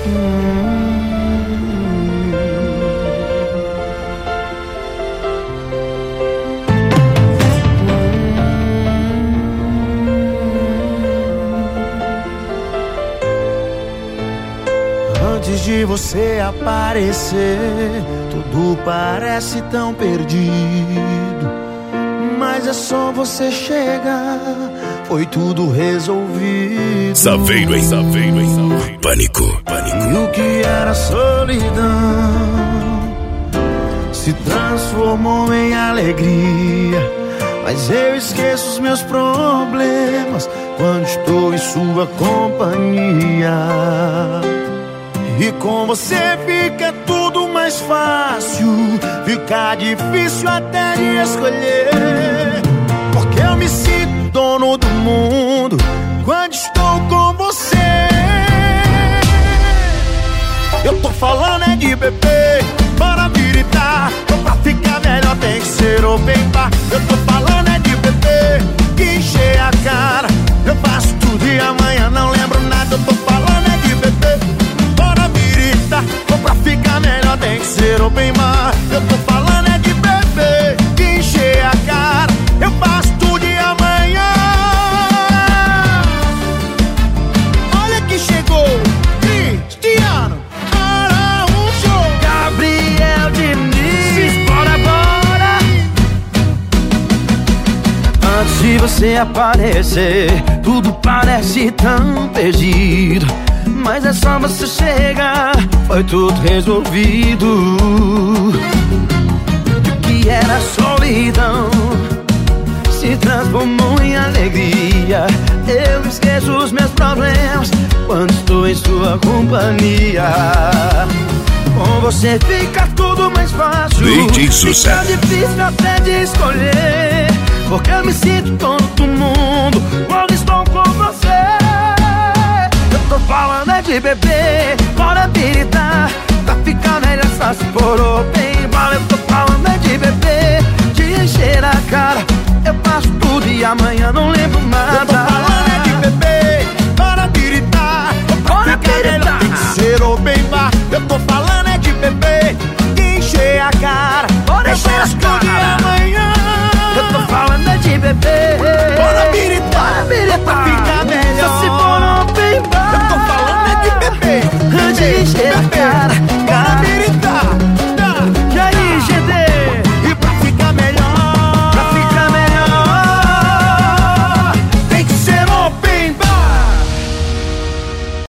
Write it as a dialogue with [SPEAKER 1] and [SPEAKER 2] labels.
[SPEAKER 1] Antes de você aparecer, tudo parece tão perdido. Mas é só você chegar, foi tudo resolvido.
[SPEAKER 2] Saveiro, hein? Saveiro, hein? Saveiro. Pânico, pânico.
[SPEAKER 1] E o que era solidão se transformou em alegria. Mas eu esqueço os meus problemas quando estou em sua companhia. E com você fica tudo mais fácil, fica difícil até de escolher. Porque eu me sinto dono do mundo quando estou com você. Eu tô falando é de beber, para gritar, pra ficar melhor tem que ser open bar. Eu tô falando é de beber, que encher a cara. Eu faço tudo e amanhã não lembro nada. Eu tô falando é de beber, ou pra ficar melhor tem que ser open bar. Eu tô falando é de beber, de encher a cara. Eu faço tudo e amanhã. Olha que chegou Cristiano Araújo, Gabriel Diniz, bora, bora. Antes de você aparecer, tudo parece tão perdido. Mas é só você chegar, foi tudo resolvido. E o que era solidão se transformou em alegria. Eu esqueço os meus problemas quando estou em sua companhia. Com você fica tudo mais fácil, fica difícil até de escolher. Porque eu me sinto dono do mundo quando estou com você. Tô falando é de beber, bora gritar, pra ficar melhor só se for open bar. Eu tô falando é de beber, de encher a cara. Eu faço tudo e amanhã não lembro nada.